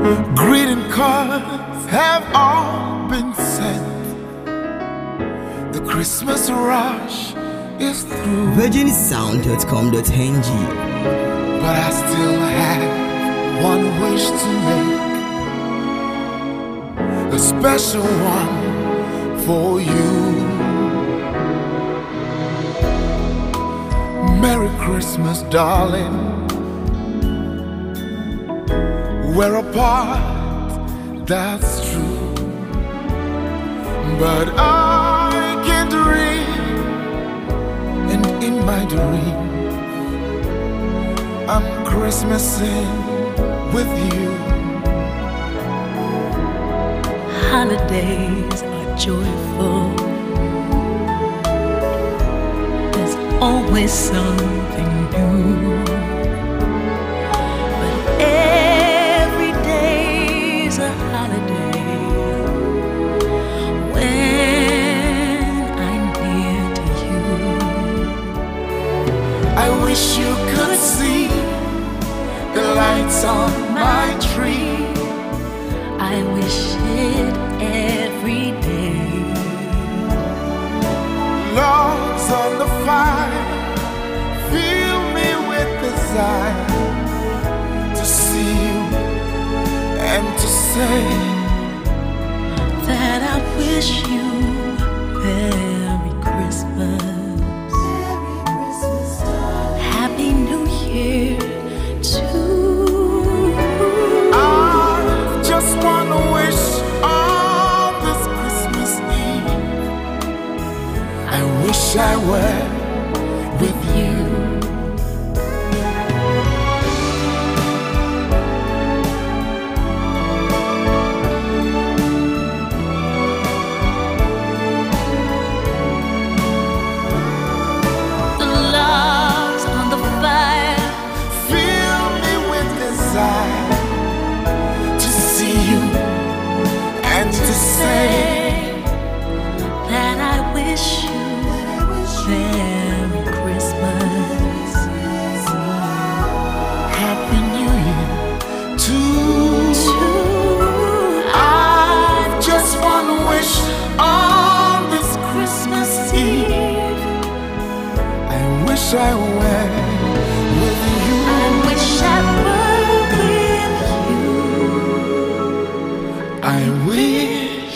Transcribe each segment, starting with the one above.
Greeting cards have all been sent. The Christmas rush is through. virginsound.com.ng. But I still have one wish to make, a special one for you. Merry Christmas, darling. We're apart, that's true, but I can dream, and in my dream I'm Christmasing with you. Holidays are joyful. There's always something new. But every day's a holiday when I'm near to you. I wish you could see the lights on my tree. I wish it every day. Logs on the fire fill me with desire to see you and to say that I wish you Merry Christmas, Happy New Year too. Just one wish on this Christmas Eve. I wish I were with you. The logs on the fire Fill me with desire to see you and to say that I wish you Merry Christmas, Happy New Year too. I've Just one wish on this Christmas Eve. I wish I were with you. I wish I were with you. I wish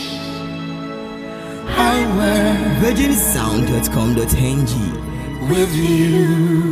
I were virginsound.com.ng. with you.